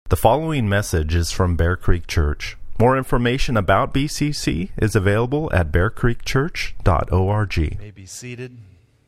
The following message is from Bear Creek Church. More information about BCC is available at bearcreekchurch.org. You may be seated.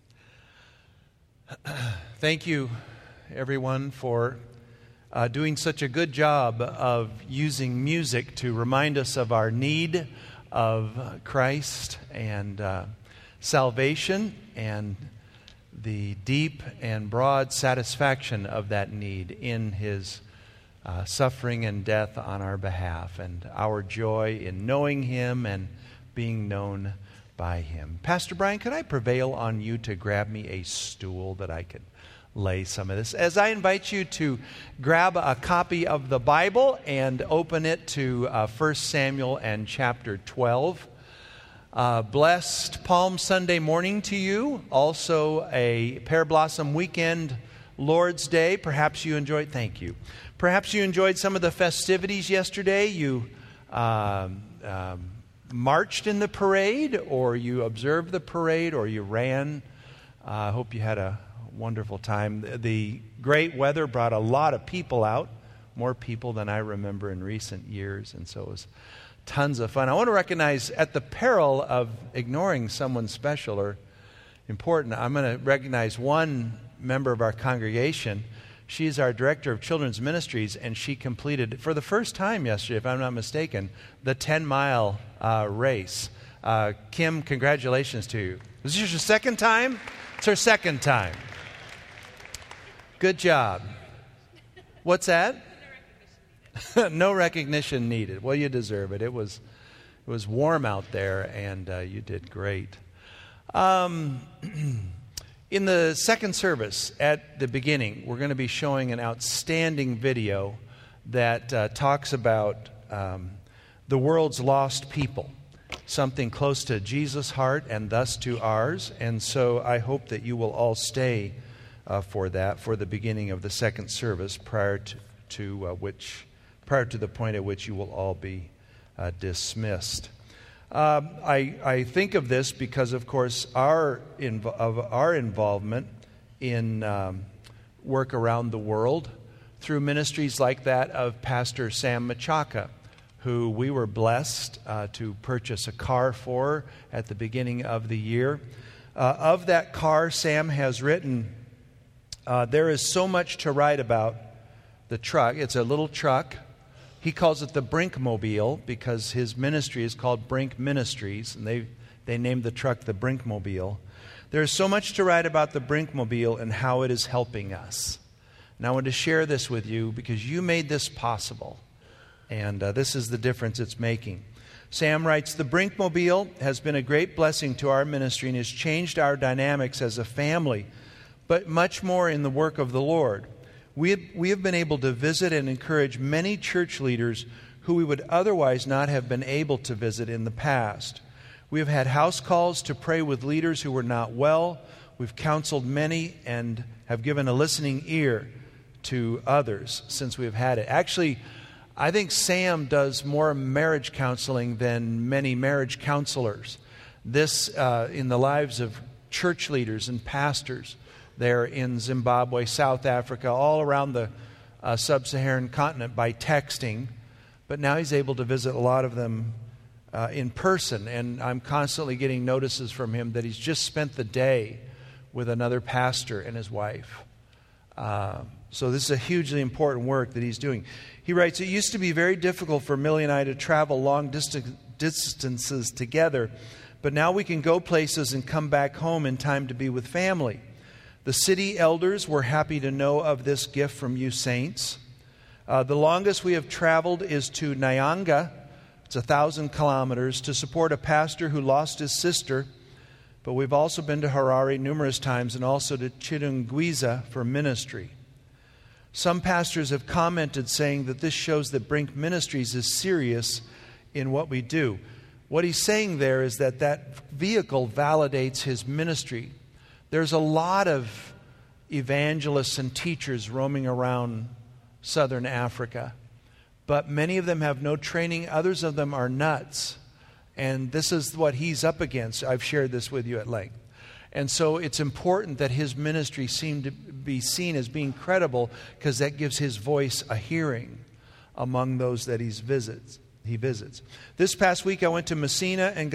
Thank you, everyone, for doing such a good job of using music to remind us of our need of Christ and salvation and the deep and broad satisfaction of that need in His suffering and death on our behalf, and our joy in knowing Him and being known by Him. Pastor Brian, could I prevail on you to grab me a stool that I could lay some of this? As I invite you to grab a copy of the Bible and open it to 1 Samuel and chapter 12. Blessed Palm Sunday morning to you. Also a Pear Blossom weekend, Lord's Day. Perhaps you enjoyed, thank you. Perhaps you enjoyed some of the festivities yesterday. You marched in the parade, or you observed the parade, or you ran. I hope you had a wonderful time. The great weather brought a lot of people out, more people than I remember in recent years, and so it was tons of fun. I want to recognize, at the peril of ignoring someone special or important, I'm going to recognize one member of our congregation. She's our director of children's ministries, and she completed, for the first time yesterday, if I'm not mistaken, the 10-mile race. Kim, congratulations to you. Was this your second time? It's her second time. Good job. What's that? No recognition needed. Well, you deserve it. It was warm out there, and you did great. In the second service, at the beginning, we're going to be showing an outstanding video that talks about the world's lost people, something close to Jesus' heart and thus to ours. And so I hope that you will all stay for that, for the beginning of the second service, prior to the point at which you will all be dismissed. I think of this because, of course, our involvement in work around the world through ministries like that of Pastor Sam Machaca, who we were blessed to purchase a car for at the beginning of the year. Of that car, Sam has written, there is so much to write about the truck. It's a little truck. He calls it the Brinkmobile because his ministry is called Brink Ministries, and they named the truck the Brinkmobile. There is so much to write about the Brinkmobile and how it is helping us. And I want to share this with you because you made this possible, and this is the difference it's making. Sam writes, the Brinkmobile has been a great blessing to our ministry and has changed our dynamics as a family, but much more in the work of the Lord. We have been able to visit and encourage many church leaders who we would otherwise not have been able to visit in the past. We have had house calls to pray with leaders who were not well. We've counseled many and have given a listening ear to others since we've had it. Actually, I think Sam does more marriage counseling than many marriage counselors. This in the lives of church leaders and pastors there in Zimbabwe, South Africa, all around the sub-Saharan continent by texting. But now he's able to visit a lot of them in person. And I'm constantly getting notices from him that he's just spent the day with another pastor and his wife. So this is a hugely important work that he's doing. He writes, it used to be very difficult for Millie and I to travel long distances together, but now we can go places and come back home in time to be with family. The city elders were happy to know of this gift from you saints. The longest we have traveled is to Nyanga. It's 1,000 kilometers to support a pastor who lost his sister. But we've also been to Harare numerous times and also to Chitungwiza for ministry. Some pastors have commented saying that this shows that Brink Ministries is serious in what we do. What he's saying there is that vehicle validates his ministry. There's a lot of evangelists and teachers roaming around southern Africa, but many of them have no training. Others of them are nuts, and this is what he's up against. I've shared this with you at length. And so it's important that his ministry seem to be seen as being credible because that gives his voice a hearing. among those that he visits. This past week I went to Messina and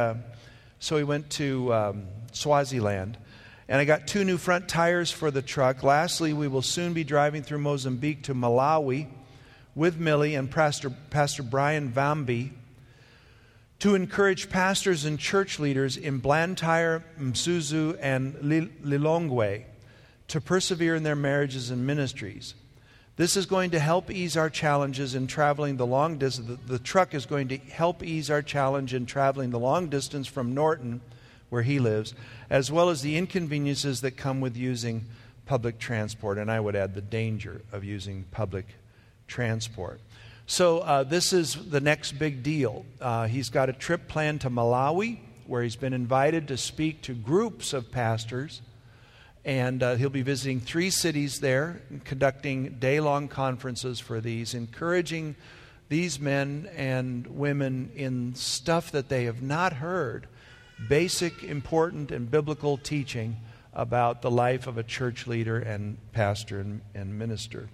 we went to Swaziland. And I got 2 new front tires for the truck. Lastly, we will soon be driving through Mozambique to Malawi with Millie and Pastor Brian Vambi to encourage pastors and church leaders in Blantyre, Mzuzu, and Lilongwe to persevere in their marriages and ministries. This is going to help ease our challenges in traveling the long distance. The truck is going to help ease our challenge in traveling the long distance from Norton, where he lives, as well as the inconveniences that come with using public transport. And I would add the danger of using public transport. So this is the next big deal. He's got a trip planned to Malawi, where he's been invited to speak to groups of pastors. And he'll be visiting 3 cities there, conducting day-long conferences for these, encouraging these men and women in stuff that they have not heard, basic, important, and biblical teaching about the life of a church leader and pastor and minister.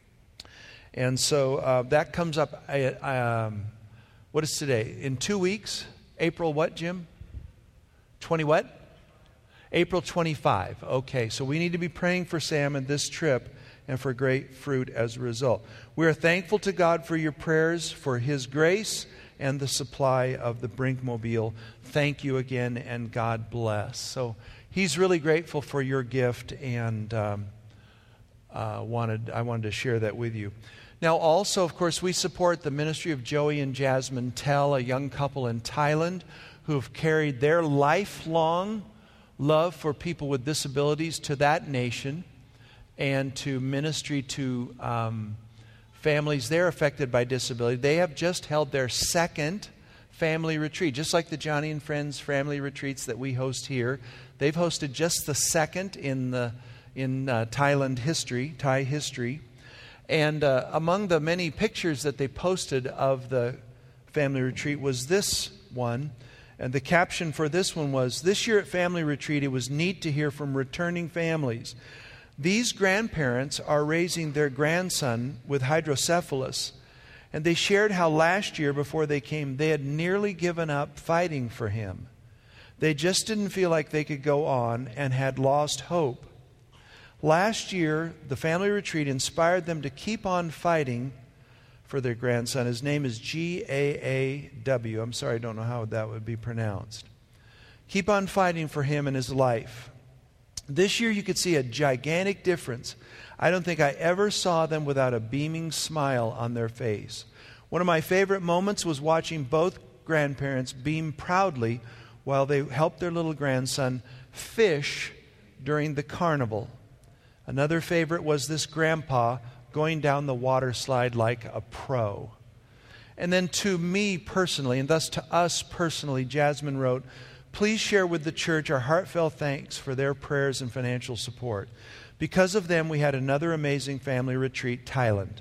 And so that comes up, what is today? In 2 weeks? April what, Jim? 20 what? April 25. Okay, so we need to be praying for Sam and this trip and for great fruit as a result. We are thankful to God for your prayers, for His grace, and the supply of the Brinkmobile. Thank you again, and God bless. So he's really grateful for your gift, and I wanted to share that with you. Now also, of course, we support the ministry of Joey and Jasmine Tell, a young couple in Thailand who have carried their lifelong love for people with disabilities to that nation and to ministry to families there affected by disability. They have just held their 2nd family retreat, just like the Johnny and Friends family retreats that we host here. They've hosted just the 2nd in Thailand history, Thai history. And among the many pictures that they posted of the family retreat was this one. And the caption for this one was, "This year at Family Retreat, it was neat to hear from returning families. These grandparents are raising their grandson with hydrocephalus, and they shared how last year before they came, they had nearly given up fighting for him. They just didn't feel like they could go on and had lost hope. Last year, the family retreat inspired them to keep on fighting for their grandson. His name is G-A-A-W. I'm sorry, I don't know how that would be pronounced. Keep on fighting for him and his life. This year you could see a gigantic difference. I don't think I ever saw them without a beaming smile on their face. One of my favorite moments was watching both grandparents beam proudly while they helped their little grandson fish during the carnival. Another favorite was this grandpa going down the water slide like a pro." And then to me personally, and thus to us personally, Jasmine wrote, "Please share with the church our heartfelt thanks for their prayers and financial support. Because of them, we had another amazing family retreat, Thailand.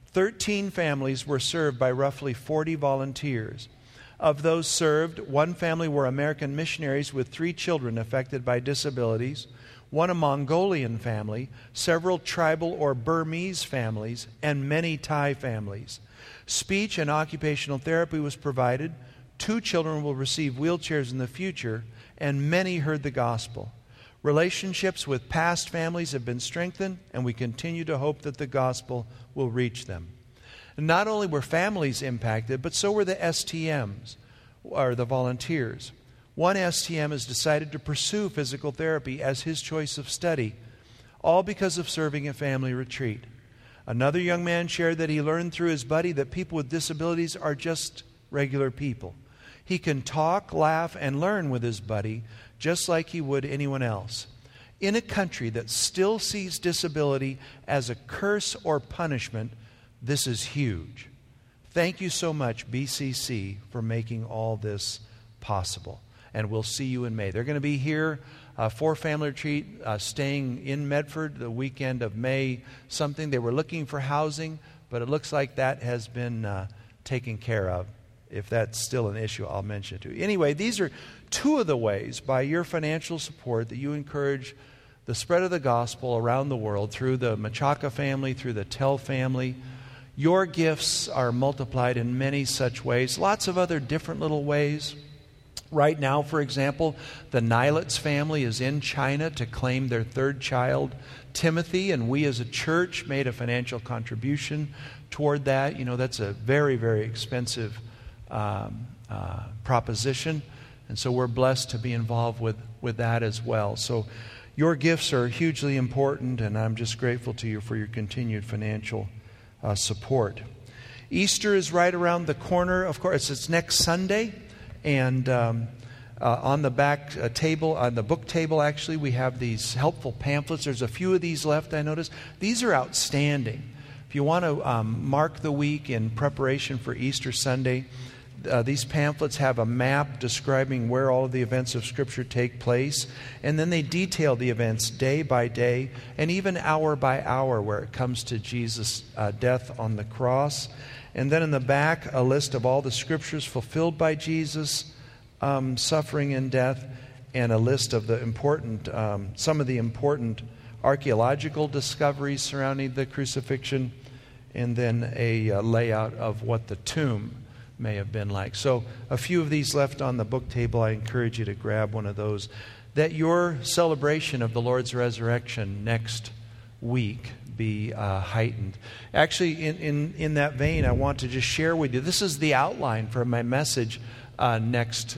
13 families were served by roughly 40 volunteers. Of those served, 1 family were American missionaries with 3 children affected by disabilities, 1 a Mongolian family, several tribal or Burmese families, and many Thai families. Speech and occupational therapy was provided. 2 children will receive wheelchairs in the future, and many heard the gospel. Relationships with past families have been strengthened, and we continue to hope that the gospel will reach them." And not only were families impacted, but so were the STMs, or the volunteers. 1 STM has decided to pursue physical therapy as his choice of study, all because of serving at family retreat. Another young man shared that he learned through his buddy that people with disabilities are just regular people. He can talk, laugh, and learn with his buddy just like he would anyone else. In a country that still sees disability as a curse or punishment, this is huge. Thank you so much, BCC, for making all this possible. And we'll see you in May. They're going to be here for family retreat, staying in Medford the weekend of May something. They were looking for housing, but it looks like that has been taken care of. If that's still an issue, I'll mention it to you. Anyway, these are 2 of the ways by your financial support that you encourage the spread of the gospel around the world through the Machaca family, through the Tell family. Your gifts are multiplied in many such ways, lots of other different little ways. Right now, for example, the Nilitz family is in China to claim their third child, Timothy, and we as a church made a financial contribution toward that. You know, that's a very, very expensive proposition, and so we're blessed to be involved with that as well. So your gifts are hugely important, and I'm just grateful to you for your continued financial support. Easter is right around the corner. Of course, it's next Sunday. And on the back table, on the book table, actually, we have these helpful pamphlets. There's a few of these left, I noticed. These are outstanding. If you want to mark the week in preparation for Easter Sunday, these pamphlets have a map describing where all of the events of Scripture take place. And then they detail the events day by day and even hour by hour where it comes to Jesus' death on the cross. And then in the back, a list of all the Scriptures fulfilled by Jesus' suffering and death, and a list of the important, some of the important archaeological discoveries surrounding the crucifixion, and then a layout of what the tomb may have been like. So a few of these left on the book table. I encourage you to grab one of those, that your celebration of the Lord's resurrection next week be heightened. Actually, in that vein, I want to just share with you, this is the outline for my message next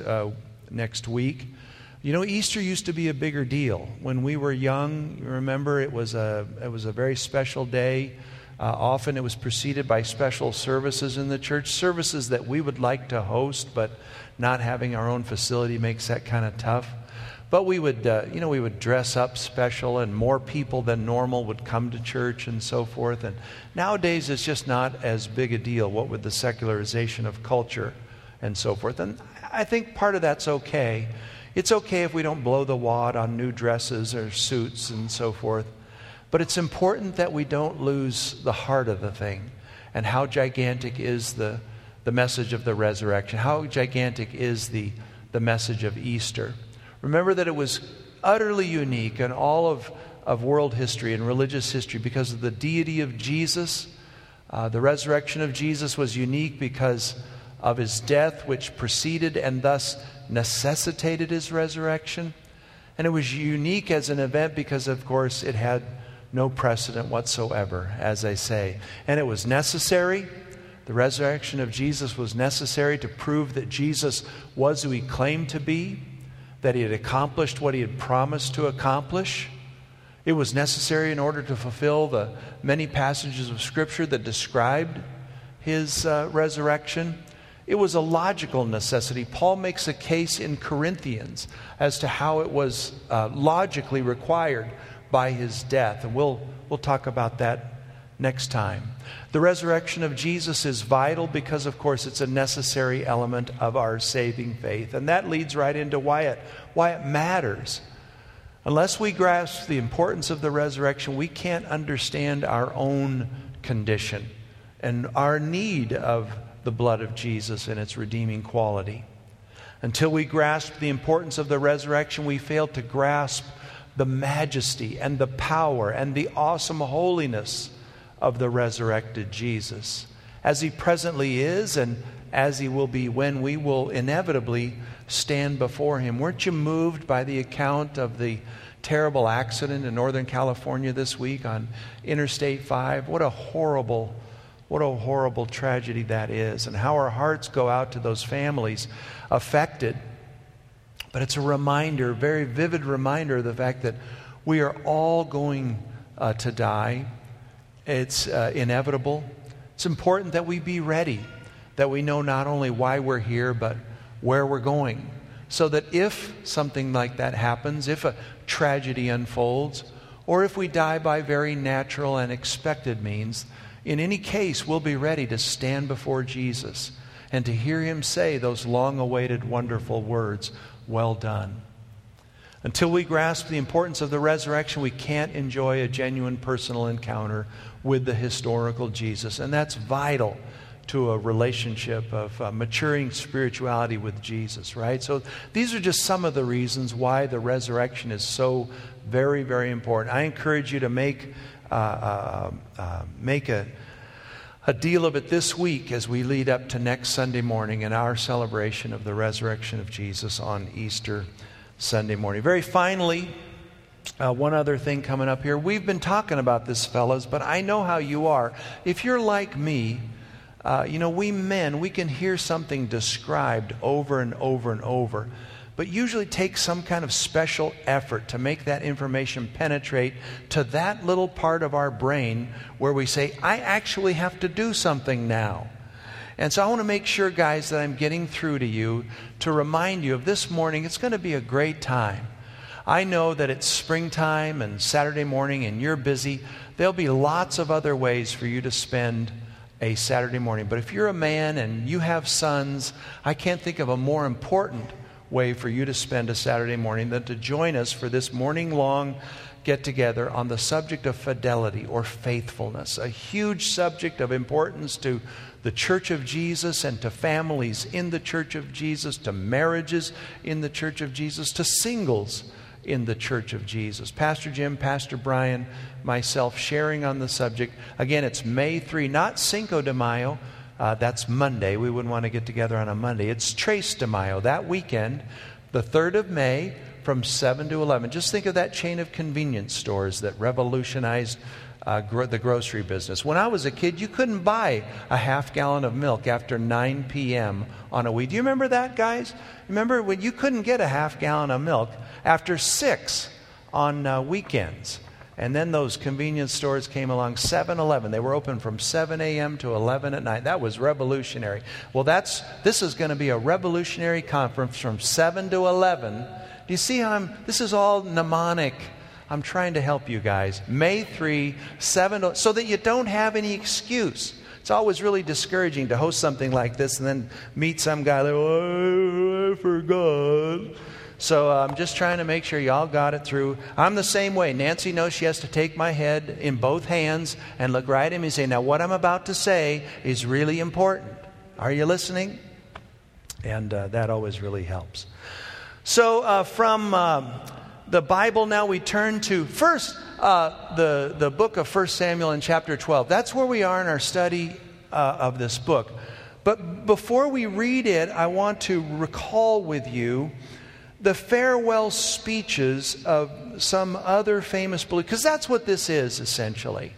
week. You know, Easter used to be a bigger deal. When we were young, you remember, it was a very special day. Often it was preceded by special services in the church, services that we would like to host, but not having our own facility makes that kind of tough. But we would, we would dress up special, and more people than normal would come to church and so forth. And nowadays, it's just not as big a deal, what with the secularization of culture and so forth. And I think part of that's okay. It's okay if we don't blow the wad on new dresses or suits and so forth. But it's important that we don't lose the heart of the thing, and how gigantic is the message of the resurrection. How gigantic is the message of Easter. Remember that it was utterly unique in all of world history and religious history because of the deity of Jesus. The resurrection of Jesus was unique because of his death, which preceded and thus necessitated his resurrection. And it was unique as an event because, of course, it had no precedent whatsoever, as I say. And it was necessary. The resurrection of Jesus was necessary to prove that Jesus was who he claimed to be, that he had accomplished what he had promised to accomplish. It was necessary in order to fulfill the many passages of Scripture that described his resurrection. It was a logical necessity. Paul makes a case in Corinthians as to how it was logically required by his death. And we'll talk about that next time. The resurrection of Jesus is vital because, of course, it's a necessary element of our saving faith. And that leads right into why it matters. Unless we grasp the importance of the resurrection, we can't understand our own condition and our need of the blood of Jesus and its redeeming quality. Until we grasp the importance of the resurrection, we fail to grasp the majesty and the power and the awesome holiness of the resurrected Jesus, as he presently is and as he will be when we will inevitably stand before him. Weren't you moved by the account of the terrible accident in Northern California this week on Interstate 5? What a horrible tragedy that is, and how our hearts go out to those families affected. But it's a reminder, very vivid reminder of the fact that we are all going to die. It's inevitable. It's important that we be ready, that we know not only why we're here, but where we're going, so that if something like that happens, if a tragedy unfolds, or if we die by very natural and expected means, in any case, we'll be ready to stand before Jesus and to hear him say those long-awaited wonderful words, "Well done." Until we grasp the importance of the resurrection, we can't enjoy a genuine personal encounter with the historical Jesus. And that's vital to a relationship of maturing spirituality with Jesus, right? So these are just some of the reasons why the resurrection is so very, very important. I encourage you to make a a deal of it this week as we lead up to next Sunday morning and our celebration of the resurrection of Jesus on Easter Sunday morning. Very finally, one other thing coming up here. We've been talking about this, fellas, but I know how you are. If you're like me, we men, we can hear something described over and over and over, but usually takes some kind of special effort to make that information penetrate to that little part of our brain where we say, I actually have to do something now. And so I want to make sure, guys, that I'm getting through to you to remind you of this morning. It's going to be a great time. I know that it's springtime and Saturday morning and you're busy. There'll be lots of other ways for you to spend a Saturday morning. But if you're a man and you have sons, I can't think of a more important way for you to spend a Saturday morning than to join us for this morning-long get-together on the subject of fidelity or faithfulness, a huge subject of importance to the Church of Jesus and to families in the Church of Jesus, to marriages in the Church of Jesus, to singles in the Church of Jesus. Pastor Jim, Pastor Brian, myself sharing on the subject. Again, it's May 3, not Cinco de Mayo. That's Monday. We wouldn't want to get together on a Monday. It's Tres de Mayo, that weekend, the 3rd of May from 7 to 11. Just think of that chain of convenience stores that revolutionized the grocery business. When I was a kid, you couldn't buy a half gallon of milk after 9 p.m. on a week. Do you remember that, guys? Remember when you couldn't get a half gallon of milk after 6 on weekends? And then those convenience stores came along, 7-Eleven. They were open from 7 a.m. to 11 at night. That was revolutionary. Well, this is going to be a revolutionary conference from 7 to 11. Do you see how this is all mnemonic? I'm trying to help you guys. May 3, 7 to, so that you don't have any excuse. It's always really discouraging to host something like this and then meet some guy like, oh, I forgot. So I'm just trying to make sure y'all got it through. I'm the same way. Nancy knows she has to take my head in both hands and look right at me and say, now what I'm about to say is really important. Are you listening? And that always really helps. So from the Bible now we turn to first the book of 1 Samuel in chapter 12. That's where we are in our study of this book. But before we read it, I want to recall with you the farewell speeches of some other famous believers, because that's what this is essentially.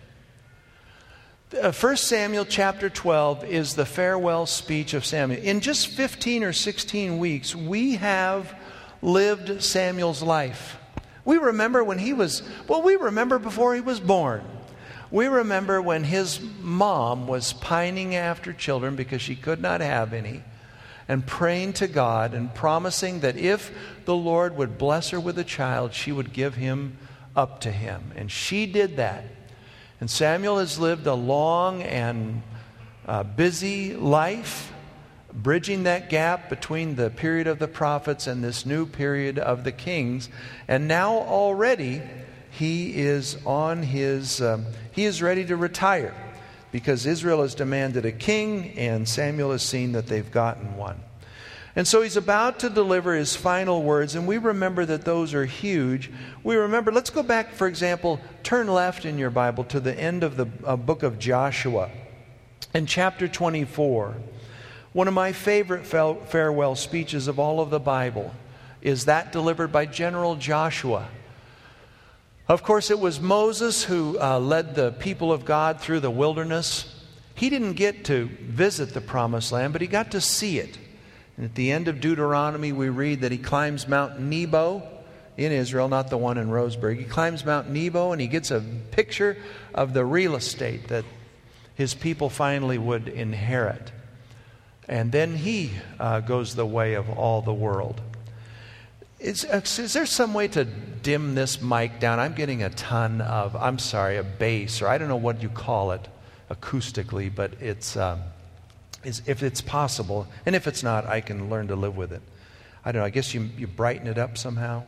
1 Samuel chapter 12 is the farewell speech of Samuel. In just 15 or 16 weeks, we have lived Samuel's life. We remember when we remember before he was born. We remember when his mom was pining after children because she could not have any, and praying to God and promising that if the Lord would bless her with a child, she would give him up to him. And she did that. And Samuel has lived a long and busy life, bridging that gap between the period of the prophets and this new period of the kings. And now already he is ready to retire, because Israel has demanded a king, and Samuel has seen that they've gotten one. And so he's about to deliver his final words, and we remember that those are huge. We remember, let's go back, for example, turn left in your Bible to the end of the book of Joshua. In chapter 24, one of my favorite farewell speeches of all of the Bible is that delivered by General Joshua. Of course, it was Moses who led the people of God through the wilderness. He didn't get to visit the promised land, but he got to see it. And at the end of Deuteronomy, we read that he climbs Mount Nebo in Israel, not the one in Roseburg. He climbs Mount Nebo and he gets a picture of the real estate that his people finally would inherit. And then he goes the way of all the world. Is there some way to dim this mic down? I'm getting a ton of, a bass, or I don't know what you call it acoustically, but it's if it's possible. And if it's not, I can learn to live with it. I don't know, I guess you brighten it up somehow.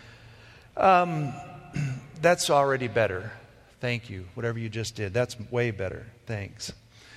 That's already better. Thank you. Whatever you just did, that's way better. Thanks.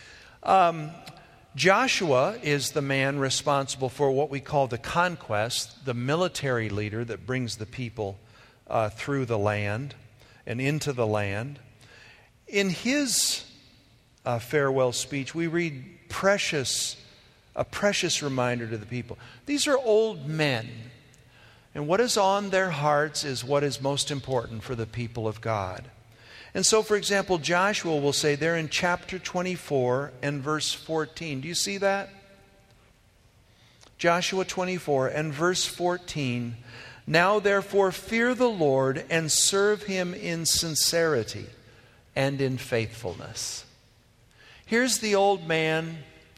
Joshua is the man responsible for what we call the conquest, the military leader that brings the people through the land and into the land. In his farewell speech, we read a precious reminder to the people. These are old men, and what is on their hearts is what is most important for the people of God. And so, for example, Joshua will say there in chapter 24 and verse 14. Do you see that? Joshua 24 and verse 14. Now therefore fear the Lord and serve Him in sincerity and in faithfulness. Here's the old man,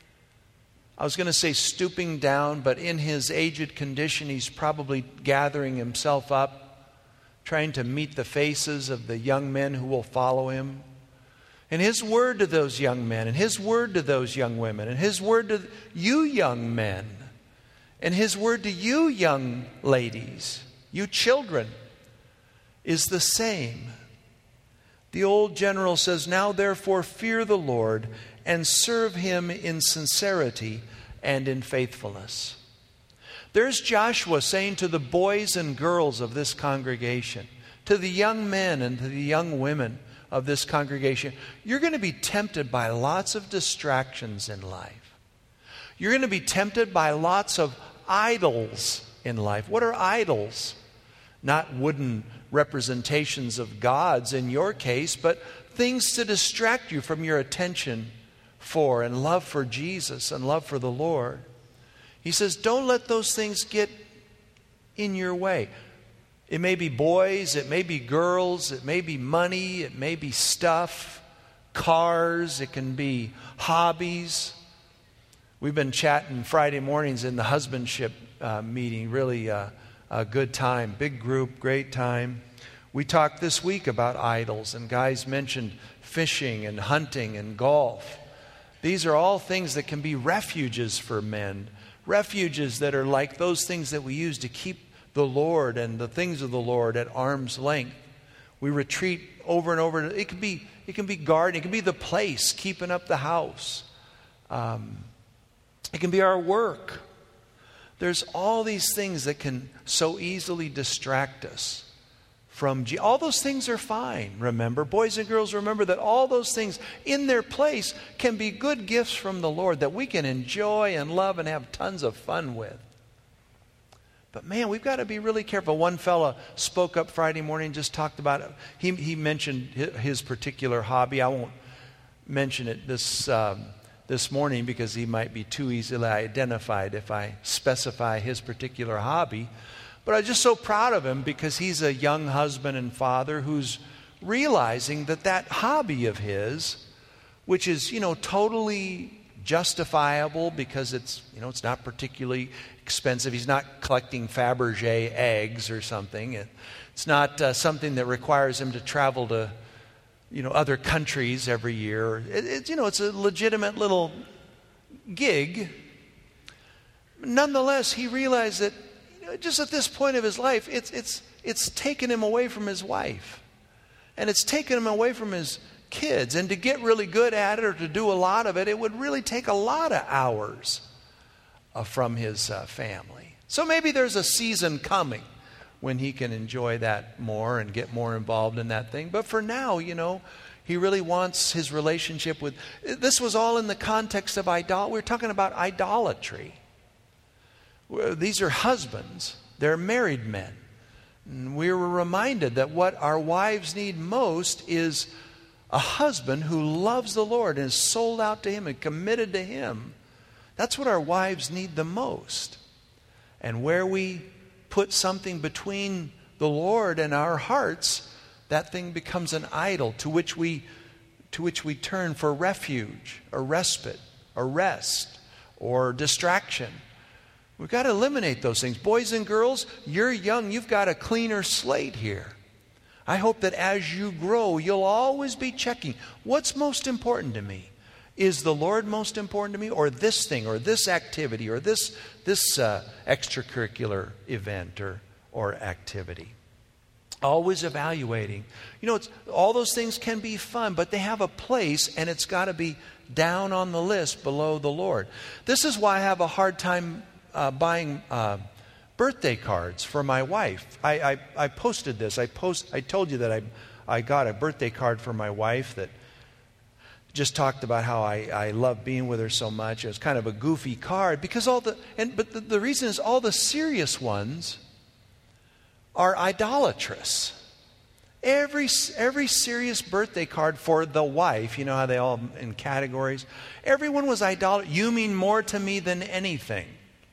I was going to say stooping down, but in his aged condition, he's probably gathering himself up, trying to meet the faces of the young men who will follow him. And his word to those young men, and his word to those young women, and his word to you young men, and his word to you young ladies, you children, is the same. The old general says, now therefore fear the Lord and serve Him in sincerity and in faithfulness. There's Joshua saying to the boys and girls of this congregation, to the young men and to the young women of this congregation, you're going to be tempted by lots of distractions in life. You're going to be tempted by lots of idols in life. What are idols? Not wooden representations of gods in your case, but things to distract you from your attention for and love for Jesus and love for the Lord. He says, don't let those things get in your way. It may be boys, it may be girls, it may be money, it may be stuff, cars, it can be hobbies. We've been chatting Friday mornings in the husbandship meeting, really a good time, big group, great time. We talked this week about idols, and guys mentioned fishing and hunting and golf. These are all things that can be refuges for men, refuges that are like those things that we use to keep the Lord and the things of the Lord at arm's length. We retreat over and over. It can be gardening. It can be the place, keeping up the house. It can be our work. There's all these things that can so easily distract us from Jesus. All those things are fine, remember. Boys and girls, remember that all those things in their place can be good gifts from the Lord that we can enjoy and love and have tons of fun with. But man, we've got to be really careful. One fella spoke up Friday morning, just talked about it. He mentioned his particular hobby. I won't mention it this morning because he might be too easily identified if I specify his particular hobby. But I'm just so proud of him because he's a young husband and father who's realizing that hobby of his, which is, totally justifiable because it's not particularly expensive. He's not collecting Fabergé eggs or something. It's not something that requires him to travel to, other countries every year. It's a legitimate little gig. Nonetheless, he realized that just at this point of his life, it's taken him away from his wife. And it's taken him away from his kids. And to get really good at it or to do a lot of it, it would really take a lot of hours from his family. So maybe there's a season coming when he can enjoy that more and get more involved in that thing. But for now, he really wants his relationship with... This was all in the context of idolatry. We're talking about idolatry. These are husbands. They're married men. And we were reminded that what our wives need most is a husband who loves the Lord and is sold out to Him and committed to Him. That's what our wives need the most. And where we put something between the Lord and our hearts, that thing becomes an idol to which we turn for refuge, or respite, or rest, or distraction. We've got to eliminate those things. Boys and girls, you're young. You've got a cleaner slate here. I hope that as you grow, you'll always be checking, what's most important to me? Is the Lord most important to me, or this thing, or this activity, or this extracurricular event or activity? Always evaluating. All those things can be fun, but they have a place, and it's got to be down on the list below the Lord. This is why I have a hard time buying birthday cards for my wife. I posted this. I told you that I got a birthday card for my wife that just talked about how I love being with her so much. It was kind of a goofy card because but the reason is all the serious ones are idolatrous. Every serious birthday card for the wife, you know how they all in categories, everyone was idolatrous. You mean more to me than anything.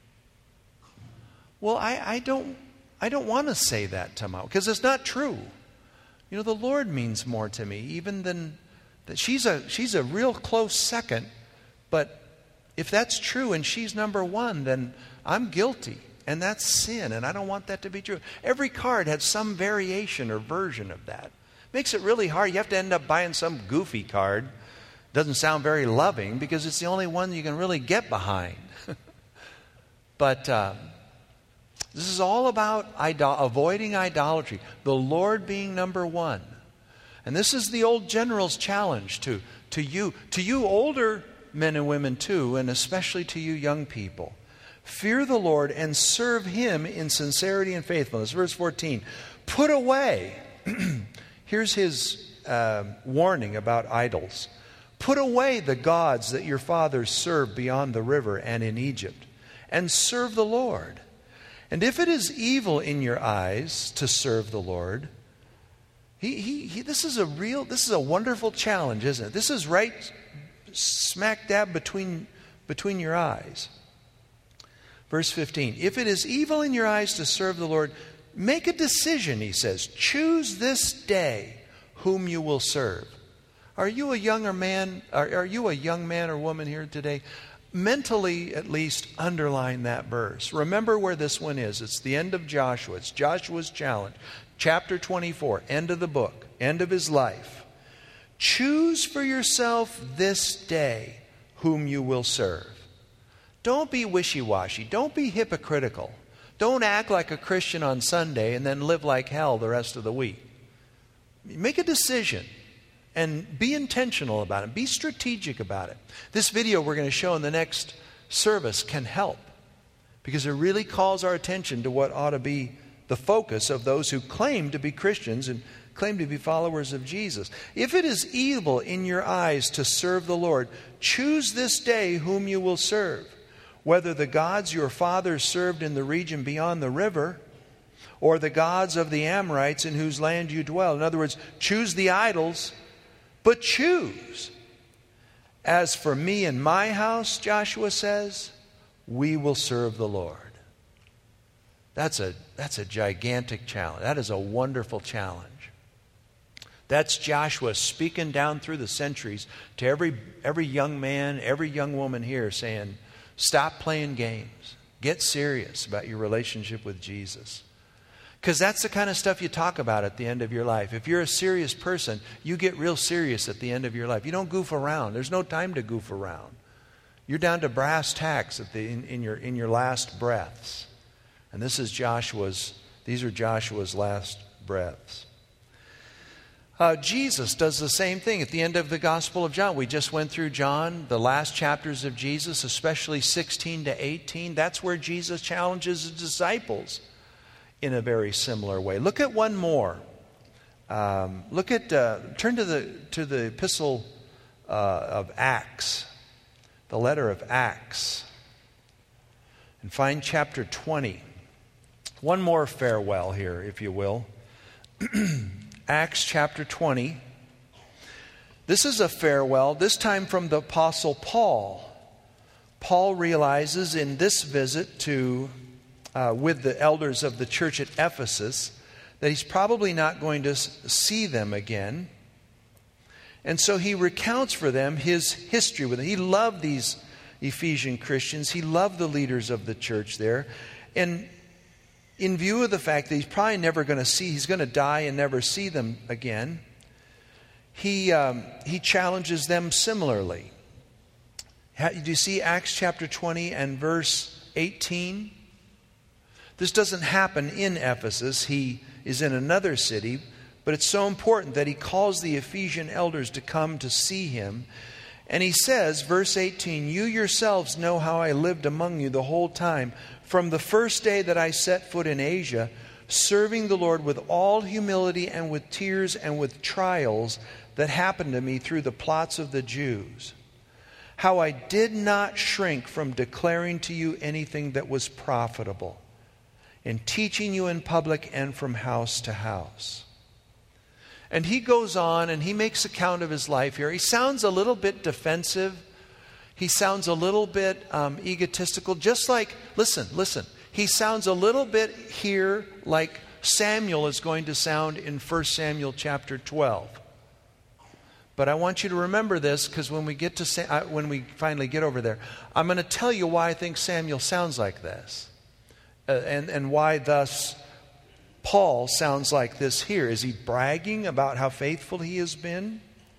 Well, I don't want to say that to my, because it's not true. You know, the Lord means more to me even than that. She's a real close second, but if that's true and she's number one, then I'm guilty. And that's sin, and I don't want that to be true. Every card had some variation or version of that. Makes it really hard. You have to end up buying some goofy card. Doesn't sound very loving because it's the only one you can really get behind. But this is all about avoiding idolatry. The Lord being number one. And this is the old general's challenge to you older men and women too, and especially to you young people. Fear the Lord and serve Him in sincerity and faithfulness. Verse 14, put away, here's his warning about idols. Put away the gods that your fathers served beyond the river and in Egypt, and serve the Lord. And if it is evil in your eyes to serve the Lord, this is a wonderful challenge, isn't it? This is right smack dab between your eyes. Verse 15, if it is evil in your eyes to serve the Lord, make a decision, he says. Choose this day whom you will serve. Are you a younger man? Are you a young man or woman here today? Mentally, at least, underline that verse. Remember where this one is. It's the end of Joshua. It's Joshua's challenge. Chapter 24, end of the book, end of his life. Choose for yourself this day whom you will serve. Don't be wishy-washy. Don't be hypocritical. Don't act like a Christian on Sunday and then live like hell the rest of the week. Make a decision and be intentional about it. Be strategic about it. This video we're going to show in the next service can help because it really calls our attention to what ought to be the focus of those who claim to be Christians and claim to be followers of Jesus. If it is evil in your eyes to serve the Lord, choose this day whom you will serve. Whether the gods your fathers served in the region beyond the river, or the gods of the Amorites in whose land you dwell. In other words, choose the idols, but choose. As for me and my house, Joshua says, we will serve the Lord. That's a gigantic challenge. That is a wonderful challenge. That's Joshua speaking down through the centuries to every young man, every young woman here saying, stop playing games. Get serious about your relationship with Jesus. Because that's the kind of stuff you talk about at the end of your life. If you're a serious person, you get real serious at the end of your life. You don't goof around. There's no time to goof around. You're down to brass tacks in your last breaths. And these are Joshua's last breaths. Jesus does the same thing at the end of the Gospel of John. We just went through John, the last chapters of Jesus, especially 16 to 18. That's where Jesus challenges his disciples in a very similar way. Look at one more. Turn to the epistle of Acts, the letter of Acts, and find chapter 20. One more farewell here, if you will. Acts chapter 20. This is a farewell, this time from the Apostle Paul. Paul realizes in this visit with the elders of the church at Ephesus that he's probably not going to see them again. And so he recounts for them his history with them. He loved these Ephesian Christians. He loved the leaders of the church there. And in view of the fact that he's probably never going to he's going to die and never see them again, he challenges them similarly. Do you see Acts chapter 20 and verse 18? This doesn't happen in Ephesus. He is in another city, but it's so important that he calls the Ephesian elders to come to see him. And he says, verse 18, you yourselves know how I lived among you the whole time, from the first day that I set foot in Asia serving the Lord with all humility and with tears and with trials that happened to me through the plots of the Jews. How I did not shrink from declaring to you anything that was profitable, in teaching you in public and from house to house. And he goes on and he makes account of his life here. He sounds a little bit defensive. He sounds a little bit egotistical. Just like, listen. He sounds a little bit here like Samuel is going to sound in 1 Samuel chapter 12. But I want you to remember this, because when we finally get over there, I'm going to tell you why I think Samuel sounds like this. And why thus Paul sounds like this here. Is he bragging about how faithful he has been?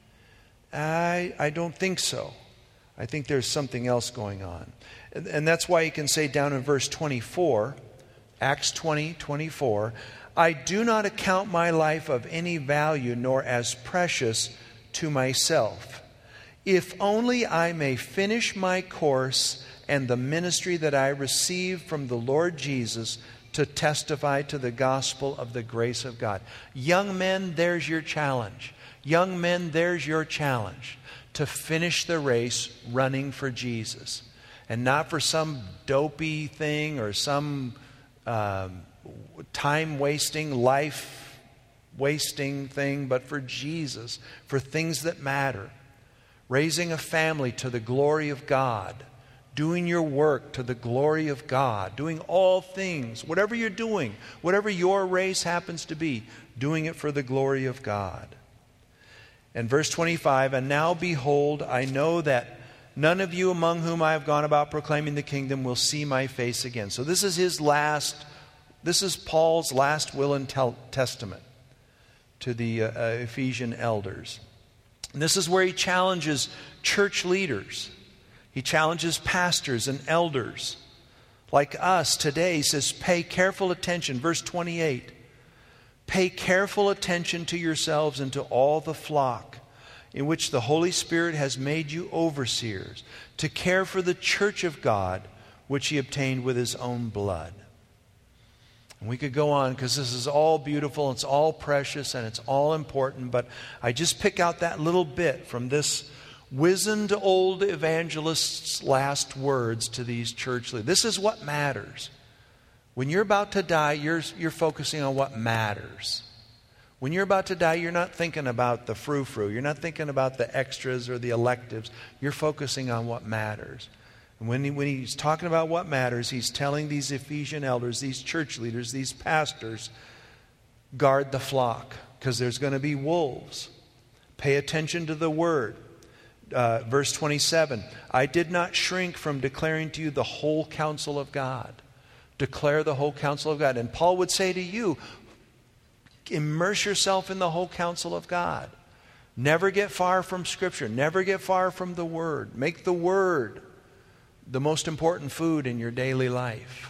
I don't think so. I think there's something else going on. And that's why he can say down in verse 24, Acts 20:24, I do not account my life of any value nor as precious to myself, if only I may finish my course and the ministry that I received from the Lord Jesus to testify to the gospel of the grace of God. Young men, there's your challenge. Young men, there's your challenge. To finish the race running for Jesus. And not for some dopey thing or some time-wasting, life-wasting thing, but for Jesus, for things that matter. Raising a family to the glory of God. Doing your work to the glory of God. Doing all things, whatever you're doing, whatever your race happens to be, doing it for the glory of God. And verse 25, and now behold, I know that none of you among whom I have gone about proclaiming the kingdom will see my face again. So this is Paul's last will and testament to the Ephesian elders. And this is where he challenges church leaders. He challenges pastors and elders like us today. He says, pay careful attention. Verse 28. Pay careful attention to yourselves and to all the flock in which the Holy Spirit has made you overseers, to care for the church of God, which he obtained with his own blood. And we could go on, because this is all beautiful, it's all precious, and it's all important, but I just pick out that little bit from this wizened old evangelist's last words to these church leaders. This is what matters. When you're about to die, you're focusing on what matters. When you're about to die, you're not thinking about the frou-frou. You're not thinking about the extras or the electives. You're focusing on what matters. And when he's talking about what matters, he's telling these Ephesian elders, these church leaders, these pastors, guard the flock, because there's going to be wolves. Pay attention to the word. Verse 27, I did not shrink from declaring to you the whole counsel of God. Declare the whole counsel of God. And Paul would say to you, immerse yourself in the whole counsel of God. Never get far from Scripture. Never get far from the Word. Make the Word the most important food in your daily life.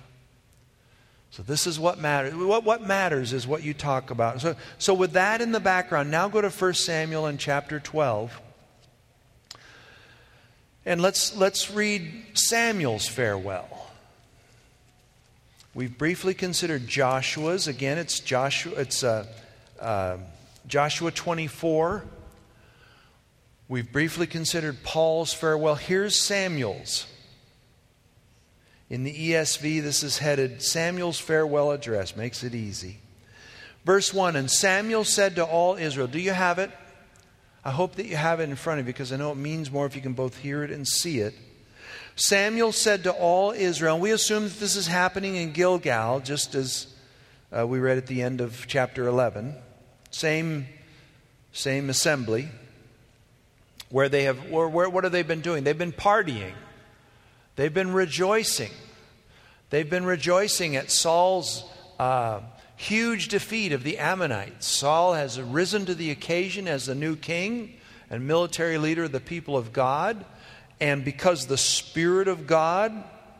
So this is what matters. What matters is what you talk about. So with that in the background, now go to 1 Samuel in chapter 12. And let's read Samuel's farewell. We've briefly considered Joshua's. Again, it's Joshua 24. We've briefly considered Paul's farewell. Here's Samuel's. In the ESV, this is headed Samuel's farewell address. Makes it easy. Verse 1, and Samuel said to all Israel. Do you have it? I hope that you have it in front of you, because I know it means more if you can both hear it and see it. Samuel said to all Israel, and we assume that this is happening in Gilgal, just as we read at the end of chapter 11. Same assembly. Where they have, what have they been doing? They've been partying. They've been rejoicing. They've been rejoicing at Saul's huge defeat of the Ammonites. Saul has risen to the occasion as the new king and military leader of the people of God. And because the Spirit of God,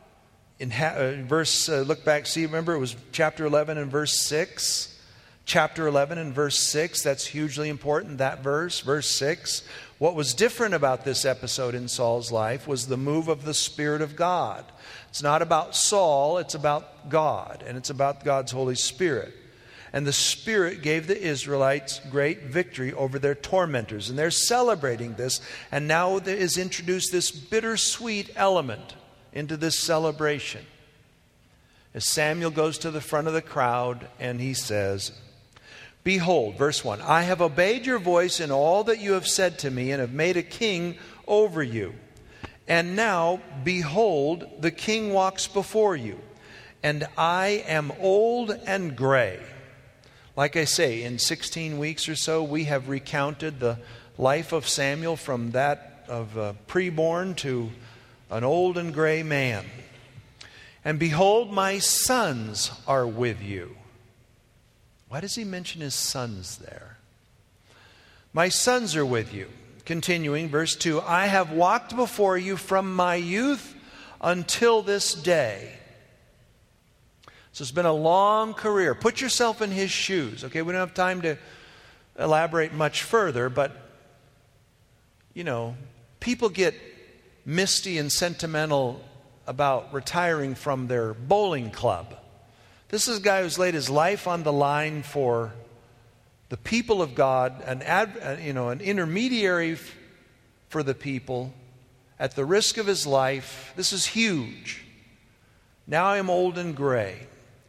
look back, see, remember it was chapter 11 and verse 6. Chapter 11 and verse 6, that's hugely important, that verse, verse 6. What was different about this episode in Saul's life was the move of the Spirit of God. It's not about Saul, it's about God, and it's about God's Holy Spirit. And the Spirit gave the Israelites great victory over their tormentors. And they're celebrating this. And now there is introduced this bittersweet element into this celebration. As Samuel goes to the front of the crowd and he says, "Behold," verse 1, "I have obeyed your voice in all that you have said to me and have made a king over you. And now, behold, the king walks before you. And I am old and gray." Like I say, in 16 weeks or so, we have recounted the life of Samuel from that of preborn to an old and gray man. "And behold, my sons are with you." Why does he mention his sons there? "My sons are with you." Continuing, verse 2, "I have walked before you from my youth until this day." So it's been a long career. Put yourself in his shoes. Okay, we don't have time to elaborate much further, but, you know, people get misty and sentimental about retiring from their bowling club. This is a guy who's laid his life on the line for the people of God, an intermediary for the people at the risk of his life. This is huge. Now I am old and gray.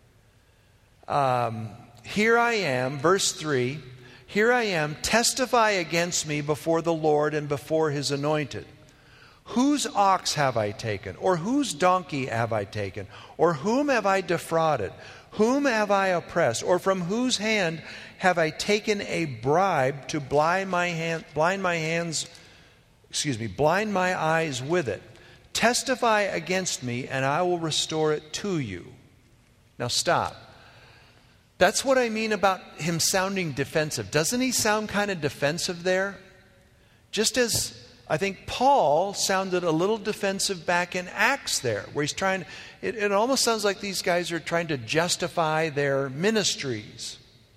Here I am, verse 3, "Here I am, testify against me before the Lord and before his anointed. Whose ox have I taken? Or whose donkey have I taken? Or whom have I defrauded? Whom have I oppressed? Or from whose hand have I taken a bribe to blind my eyes with it? Testify against me, and I will restore it to you." Now stop. That's what I mean about him sounding defensive. Doesn't he sound kind of defensive there? Just as I think Paul sounded a little defensive back in Acts there, where he's trying, it almost sounds like these guys are trying to justify their ministries.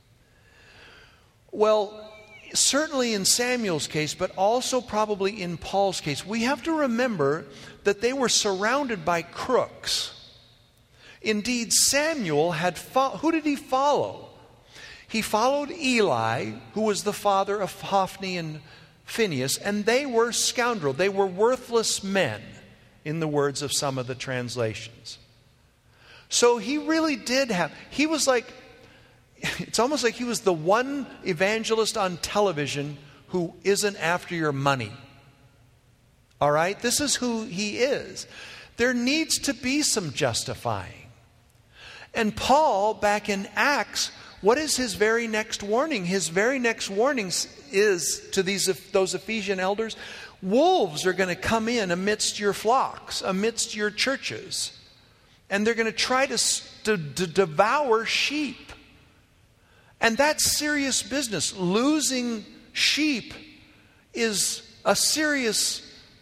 Well, certainly in Samuel's case, but also probably in Paul's case, we have to remember that they were surrounded by crooks. Indeed, Samuel who did he follow? He followed Eli, who was the father of Hophni and Phinehas, and they were scoundrels. They were worthless men, in the words of some of the translations. So he really did he was like, it's almost like he was the one evangelist on television who isn't after your money. All right? This is who he is. There needs to be some justifying. And Paul, back in Acts, what is his very next warning? His very next warning is to those Ephesian elders, wolves are going to come in amidst your flocks, amidst your churches. And they're going to try to devour sheep. And that's serious business. Losing sheep is a serious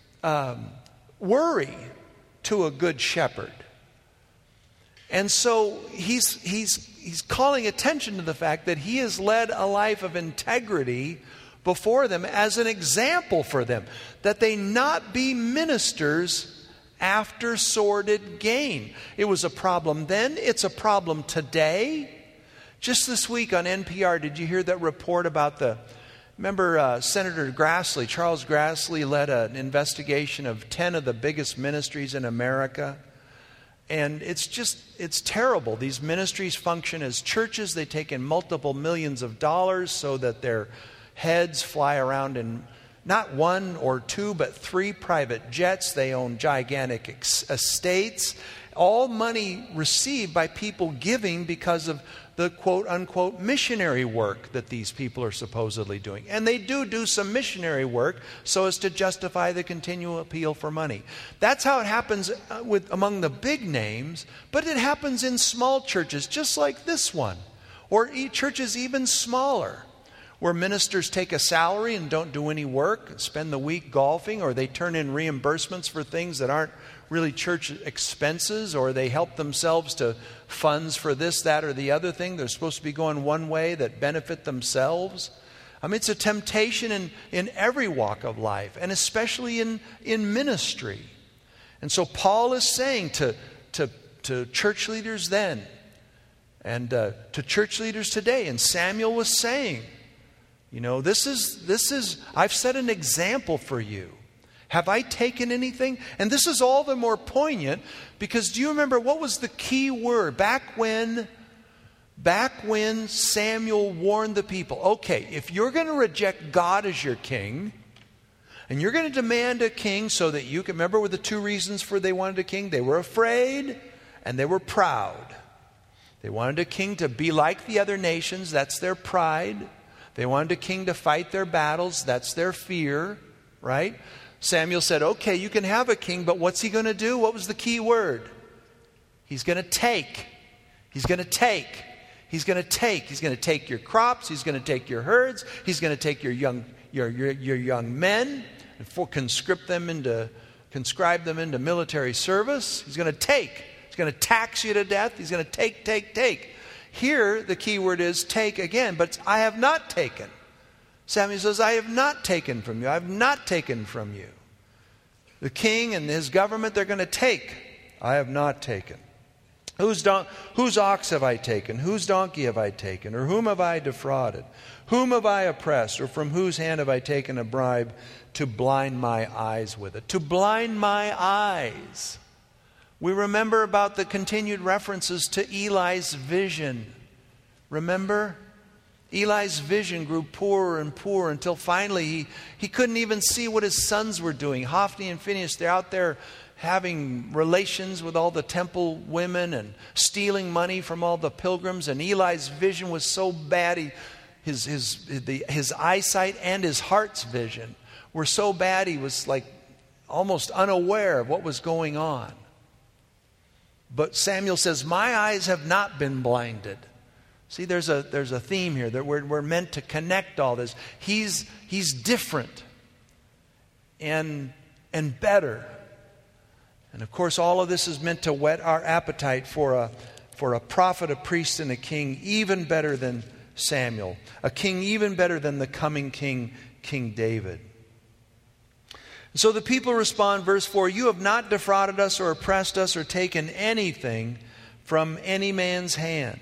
worry to a good shepherd. And so he's calling attention to the fact that he has led a life of integrity before them as an example for them, that they not be ministers after sordid gain. It was a problem then, it's a problem today. Just this week on NPR, did you hear that report about remember Senator Grassley, Charles Grassley led an investigation of 10 of the biggest ministries in America. And it's terrible. These ministries function as churches. They take in multiple millions of dollars so that their heads fly around in not one or two, but 3 private jets. They own gigantic estates. All money received by people giving because of the quote-unquote missionary work that these people are supposedly doing. And they do some missionary work so as to justify the continual appeal for money. That's how it happens among the big names, but it happens in small churches just like this one, or churches even smaller, where ministers take a salary and don't do any work, spend the week golfing, or they turn in reimbursements for things that aren't really church expenses, or they help themselves to funds for this, that, or the other thing. They're supposed to be going one way that benefit themselves. I mean, it's a temptation in every walk of life, and especially in ministry. And so Paul is saying to church leaders then, and to church leaders today. And Samuel was saying, this is, I've set an example for you. Have I taken anything? And this is all the more poignant because do you remember what was the key word back when Samuel warned the people? Okay, if you're going to reject God as your king, and you're going to demand a king so that you can, remember what the two reasons for they wanted a king? They were afraid and they were proud. They wanted a king to be like the other nations. That's their pride. They wanted a king to fight their battles. That's their fear, right? Samuel said, okay, you can have a king, but what's he going to do? What was the key word? He's going to take. He's going to take. He's going to take. He's going to take your crops. He's going to take your herds. He's going to take your young men and conscribe them into military service. He's going to take. He's going to tax you to death. He's going to take. Here, the key word is take again, but I have not taken. Samuel says, I have not taken from you. I have not taken from you. The king and his government, they're going to take. I have not taken. Whose ox have I taken? Whose donkey have I taken? Or whom have I defrauded? Whom have I oppressed? Or from whose hand have I taken a bribe to blind my eyes with it? To blind my eyes. We remember about the continued references to Eli's vision. Remember? Eli's vision grew poorer and poorer until finally he couldn't even see what his sons were doing. Hophni and Phinehas, they're out there having relations with all the temple women and stealing money from all the pilgrims. And Eli's vision was so bad, his eyesight and his heart's vision were so bad he was like almost unaware of what was going on. But Samuel says, my eyes have not been blinded. See, there's a theme here that we're meant to connect all this. He's different and better. And of course, all of this is meant to whet our appetite for a prophet, a priest, and a king even better than Samuel. A king even better than the coming king, King David. So the people respond, verse 4, you have not defrauded us or oppressed us or taken anything from any man's hand.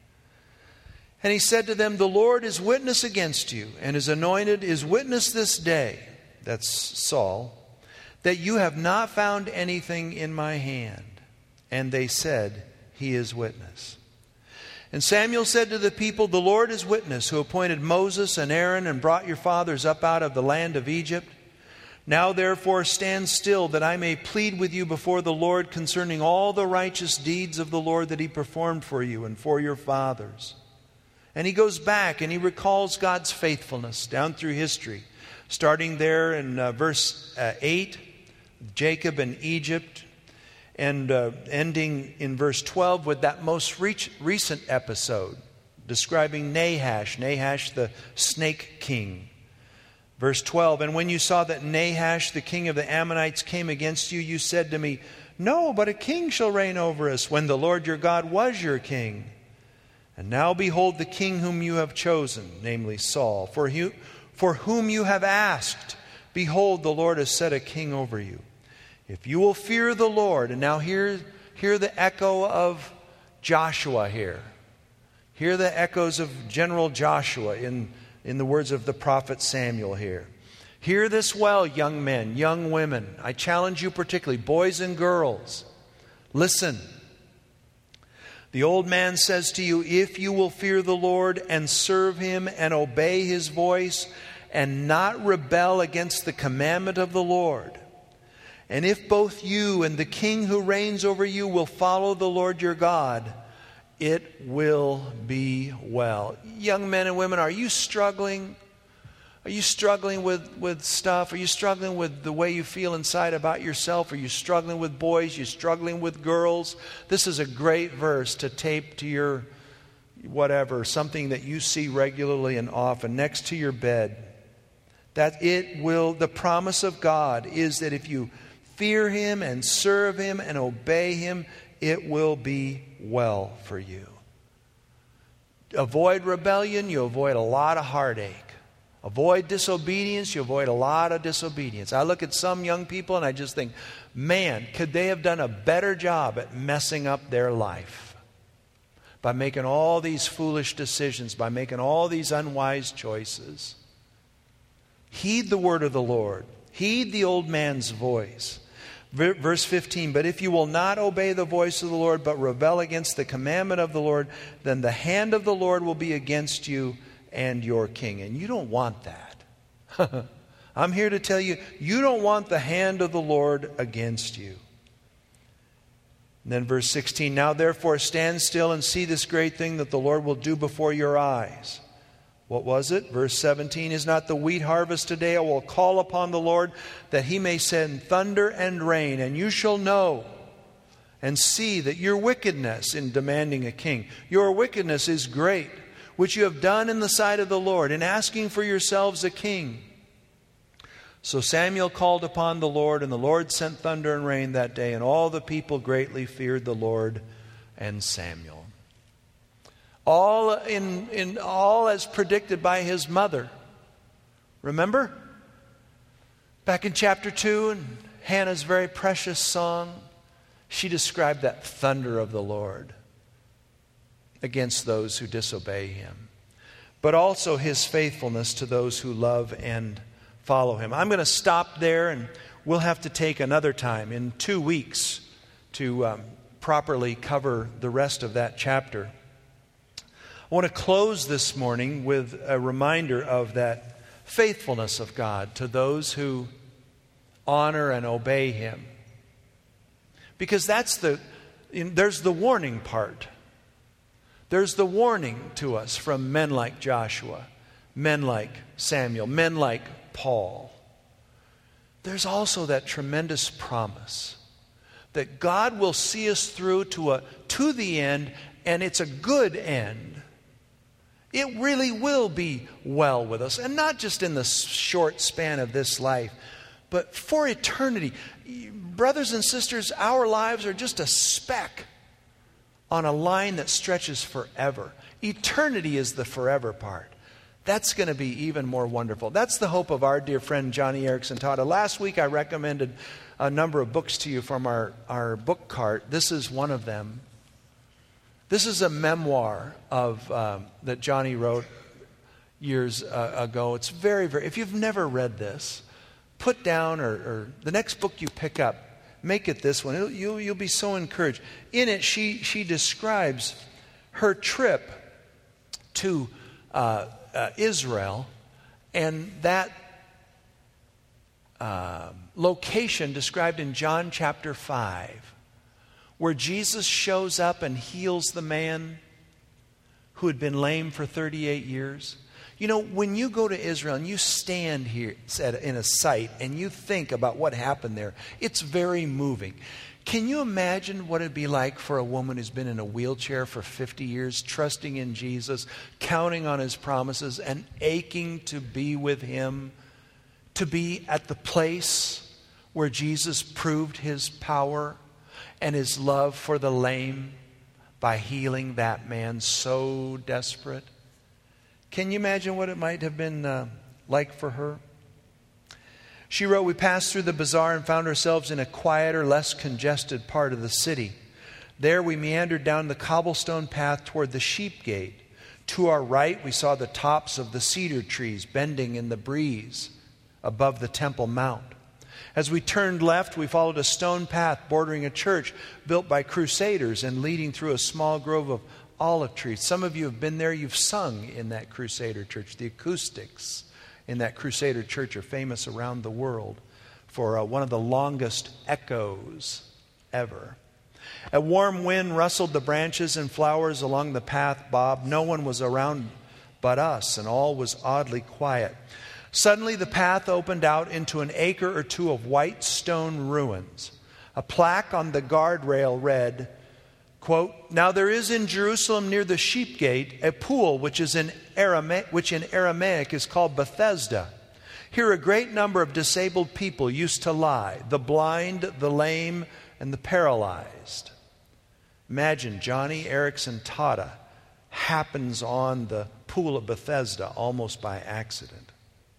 And he said to them, the Lord is witness against you, and his anointed is witness this day, that's Saul, that you have not found anything in my hand. And they said, he is witness. And Samuel said to the people, the Lord is witness, who appointed Moses and Aaron and brought your fathers up out of the land of Egypt. Now therefore stand still, that I may plead with you before the Lord concerning all the righteous deeds of the Lord that he performed for you and for your fathers. And he goes back and he recalls God's faithfulness down through history, starting there in verse 8, Jacob and Egypt, and ending in verse 12 with that most recent episode, describing Nahash the snake king. Verse 12, and when you saw that Nahash, the king of the Ammonites, came against you, you said to me, no, but a king shall reign over us, when the Lord your God was your king. And now behold the king whom you have chosen, namely Saul, for whom you have asked. Behold, the Lord has set a king over you. If you will fear the Lord, and now hear the echo of Joshua here. Hear the echoes of General Joshua in the words of the prophet Samuel here. Hear this well, young men, young women. I challenge you particularly, boys and girls. Listen. The old man says to you, if you will fear the Lord and serve him and obey his voice and not rebel against the commandment of the Lord, and if both you and the king who reigns over you will follow the Lord your God, it will be well. Young men and women, are you struggling? Are you struggling with stuff? Are you struggling with the way you feel inside about yourself? Are you struggling with boys? Are you struggling with girls? This is a great verse to tape to your whatever, something that you see regularly and often next to your bed. The promise of God is that if you fear him and serve him and obey him, it will be well for you. Avoid rebellion, you avoid a lot of heartache. Avoid disobedience, you avoid a lot of disobedience. I look at some young people and I just think, man, could they have done a better job at messing up their life? by making all these foolish decisions, by making all these unwise choices. Heed the word of the Lord. Heed the old man's voice. Verse 15, but if you will not obey the voice of the Lord, but rebel against the commandment of the Lord, then the hand of the Lord will be against you and your king. And you don't want that. I'm here to tell you, you don't want the hand of the Lord against you. And then verse 16, now therefore stand still and see this great thing that the Lord will do before your eyes. What was it? Verse 17, is not the wheat harvest today? I will call upon the Lord that he may send thunder and rain, and you shall know and see that your wickedness in demanding a king, your wickedness is great, which you have done in the sight of the Lord in asking for yourselves a king. So Samuel called upon the Lord, and the Lord sent thunder and rain that day, and all the people greatly feared the Lord and Samuel. All as predicted by his mother. Remember? Back in chapter 2, in Hannah's very precious song, she described that thunder of the Lord against those who disobey him, but also his faithfulness to those who love and follow him. I'm going to stop there, and we'll have to take another time in 2 weeks to properly cover the rest of that chapter. I want to close this morning with a reminder of that faithfulness of God to those who honor and obey him. Because there's the warning part. There's the warning to us from men like Joshua, men like Samuel, men like Paul. There's also that tremendous promise that God will see us through to the end, and it's a good end. It really will be well with us, and not just in the short span of this life, but for eternity. Brothers and sisters, our lives are just a speck on a line that stretches forever. Eternity is the forever part. That's going to be even more wonderful. That's the hope of our dear friend Johnny Erickson Tata. Last week I recommended a number of books to you from our book cart. This is one of them. This is a memoir that Johnny wrote years ago. It's very, very... If you've never read this, put down or the next book you pick up, make it this one. You'll be so encouraged. In it, she describes her trip to Israel, and that location described in John chapter 5, where Jesus shows up and heals the man who had been lame for 38 years. You know, when you go to Israel and you stand here in a site and you think about what happened there, it's very moving. Can you imagine what it'd be like for a woman who's been in a wheelchair for 50 years, trusting in Jesus, counting on his promises, and aching to be with him, to be at the place where Jesus proved his power and his love for the lame by healing that man so desperate? Can you imagine what it might have been like for her? She wrote, we passed through the bazaar and found ourselves in a quieter, less congested part of the city. There we meandered down the cobblestone path toward the sheep gate. To our right, we saw the tops of the cedar trees bending in the breeze above the Temple Mount. As we turned left, we followed a stone path bordering a church built by crusaders and leading through a small grove of olive trees. Some of you have been there. You've sung in that crusader church. The acoustics in that crusader church are famous around the world for one of the longest echoes ever. A warm wind rustled the branches and flowers along the path bobbed. No one was around but us, and all was oddly quiet. Suddenly the path opened out into an acre or two of white stone ruins. A plaque on the guardrail read, quote, now there is in Jerusalem near the sheep gate a pool which in Aramaic is called Bethesda. Here a great number of disabled people used to lie, the blind, the lame, and the paralyzed. Imagine Johnny Erickson Tata happens on the pool of Bethesda almost by accident.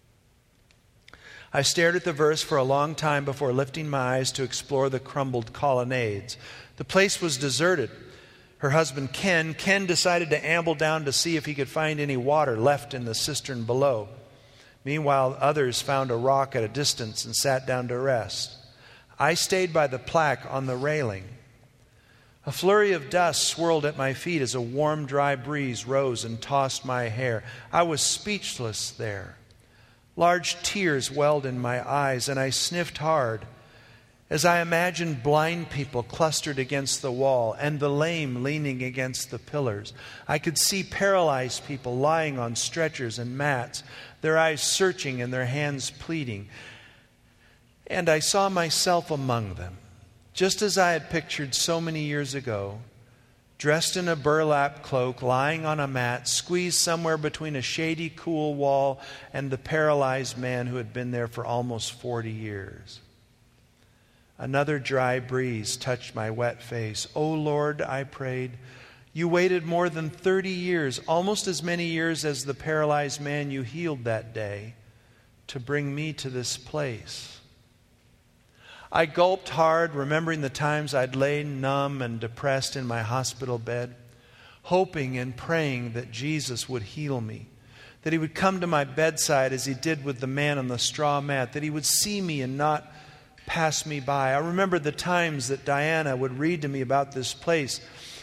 I stared at the verse for a long time before lifting my eyes to explore the crumbled colonnades. The place was deserted. her husband Ken decided to amble down to see if he could find any water left in the cistern below. Meanwhile, others found a rock at a distance and sat down to rest. I stayed by the plaque on the railing. A flurry of dust swirled at my feet as a warm, dry breeze rose and tossed my hair. I was speechless there. Large tears welled in my eyes, and I sniffed hard as I imagined blind people clustered against the wall and the lame leaning against the pillars. I could see paralyzed people lying on stretchers and mats, their eyes searching and their hands pleading. And I saw myself among them, just as I had pictured so many years ago, dressed in a burlap cloak, lying on a mat, squeezed somewhere between a shady, cool wall and the paralyzed man who had been there for almost 40 years. Another dry breeze touched my wet face. "Oh Lord," I prayed, "you waited more than 30 years, almost as many years as the paralyzed man you healed that day, to bring me to this place." I gulped hard, remembering the times I'd lain numb and depressed in my hospital bed, hoping and praying that Jesus would heal me, that he would come to my bedside as he did with the man on the straw mat, that he would see me and not pass me by. I remember the times that Diana would read to me about this place.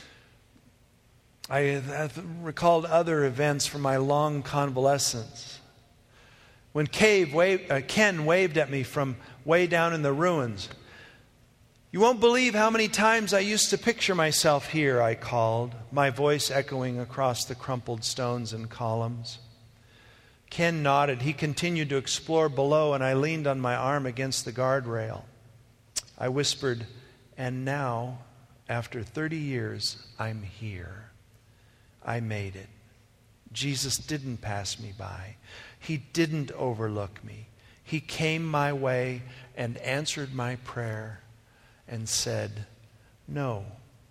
I recalled other events from my long convalescence. When Ken waved at me from way down in the ruins. "You won't believe how many times I used to picture myself here," I called, my voice echoing across the crumpled stones and columns. Ken nodded. He continued to explore below, and I leaned on my arm against the guardrail. I whispered, "And now, after 30 years, I'm here. I made it. Jesus didn't pass me by. He didn't overlook me. He came my way and answered my prayer and said, 'No.'"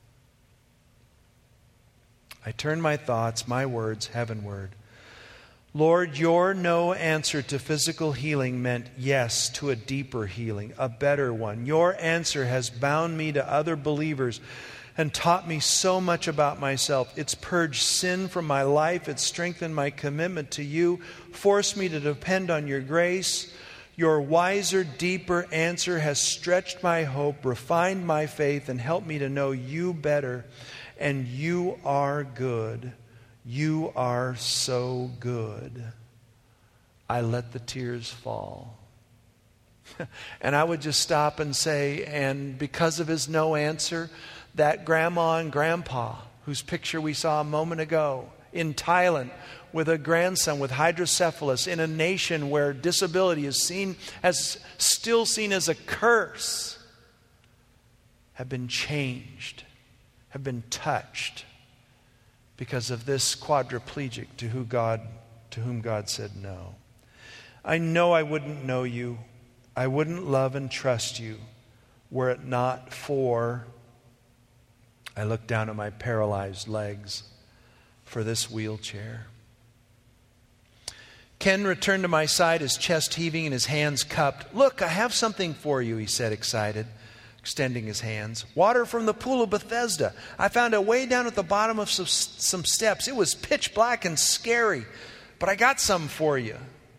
I turned my thoughts, my words, heavenward. Lord, your no answer to physical healing meant yes to a deeper healing, a better one. Your answer has bound me to other believers and taught me so much about myself. It's purged sin from my life. It's strengthened my commitment to you, forced me to depend on your grace. Your wiser, deeper answer has stretched my hope, refined my faith, and helped me to know you better. And you are good. You are so good. I let the tears fall. And I would just stop and say, and because of his no answer, that grandma and grandpa, whose picture we saw a moment ago, in Thailand, with a grandson with hydrocephalus, in a nation where disability is still seen as a curse, have been changed, have been touched, because of this quadriplegic to whom God said no. I know I wouldn't know you. I wouldn't love and trust you were it not for, I looked down at my paralyzed legs, for this wheelchair. Ken returned to my side, his chest heaving and his hands cupped. "Look, I have something for you," he said, excited, extending his hands. "Water from the pool of Bethesda. I found it way down at the bottom of some steps. It was pitch black and scary, but I got some for you."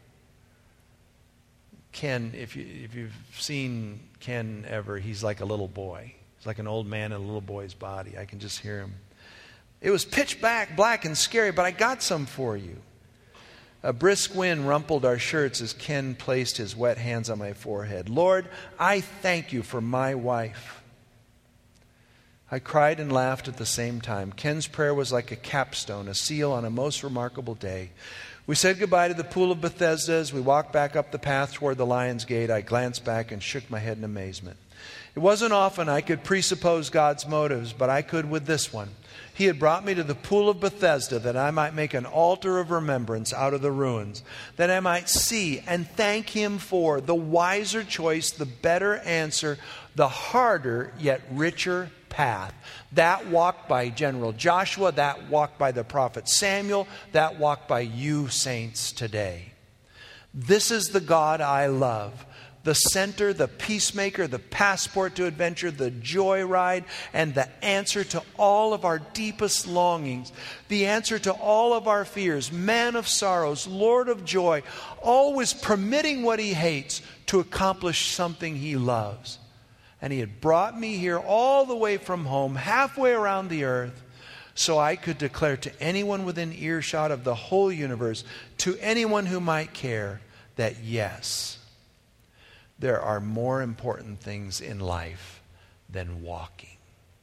Ken, if you've seen Ken ever, he's like a little boy. He's like an old man in a little boy's body. I can just hear him. "It was pitch black and scary, but I got some for you." A brisk wind rumpled our shirts as Ken placed his wet hands on my forehead. "Lord, I thank you for my wife." I cried and laughed at the same time. Ken's prayer was like a capstone, a seal on a most remarkable day. We said goodbye to the pool of Bethesda. As we walked back up the path toward the Lion's Gate, I glanced back and shook my head in amazement. It wasn't often I could presuppose God's motives, but I could with this one. He had brought me to the pool of Bethesda that I might make an altar of remembrance out of the ruins, that I might see and thank him for the wiser choice, the better answer, the harder yet richer path. That walked by General Joshua, that walked by the prophet Samuel, that walked by you saints today. This is the God I love, the center, the peacemaker, the passport to adventure, the joyride, and the answer to all of our deepest longings, the answer to all of our fears, man of sorrows, Lord of joy, always permitting what he hates to accomplish something he loves. And he had brought me here all the way from home, halfway around the earth, so I could declare to anyone within earshot of the whole universe, to anyone who might care, that yes, there are more important things in life than walking.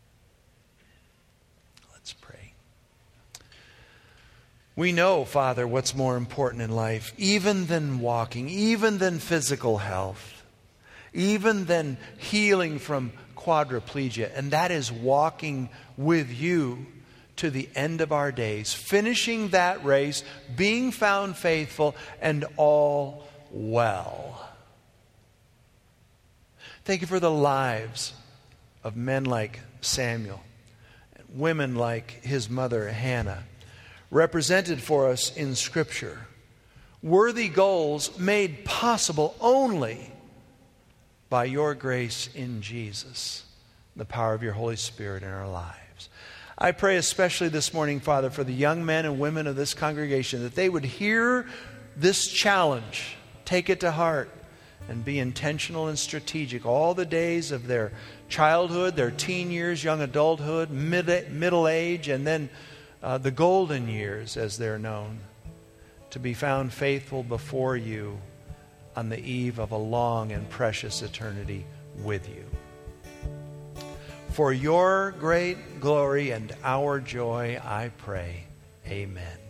Let's pray. We know, Father, what's more important in life, even than walking, even than physical health, even than healing from quadriplegia, and that is walking with you to the end of our days, finishing that race, being found faithful, and all well. Thank you for the lives of men like Samuel, and women like his mother Hannah, represented for us in Scripture. Worthy goals made possible only by your grace in Jesus, the power of your Holy Spirit in our lives. I pray especially this morning, Father, for the young men and women of this congregation, that they would hear this challenge, take it to heart, and be intentional and strategic all the days of their childhood, their teen years, young adulthood, middle age, and then the golden years as they're known, to be found faithful before you on the eve of a long and precious eternity with you. For your great glory and our joy, I pray. Amen.